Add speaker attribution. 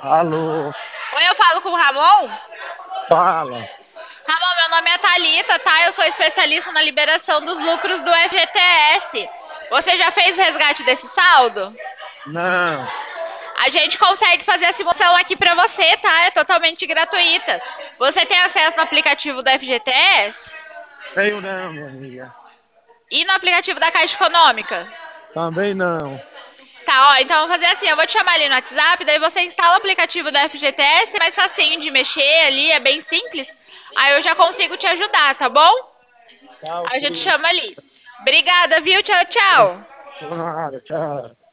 Speaker 1: Alô,
Speaker 2: Oi, eu falo com o Ramon?
Speaker 1: fala.
Speaker 2: Ramon, meu nome é Thalita, tá? Eu sou especialista na liberação dos lucros do FGTS. Você já fez o resgate desse saldo?
Speaker 1: Não,
Speaker 2: A gente consegue fazer a simulação aqui pra você, tá? É totalmente gratuita. Você tem acesso no aplicativo do FGTS
Speaker 1: tenho não, minha amiga.
Speaker 2: e no aplicativo da Caixa Econômica?
Speaker 1: Também não.
Speaker 2: Tá, ó, então vamos fazer assim, eu vou te chamar ali no WhatsApp, daí você instala o aplicativo da FGTS, é mais facinho de mexer ali, é bem simples. Aí eu já consigo te ajudar, tá bom?
Speaker 1: Tá
Speaker 2: Aí eu já te
Speaker 1: ok.
Speaker 2: chamo ali. Obrigada, viu? Tchau, tchau.
Speaker 1: Nada, tchau.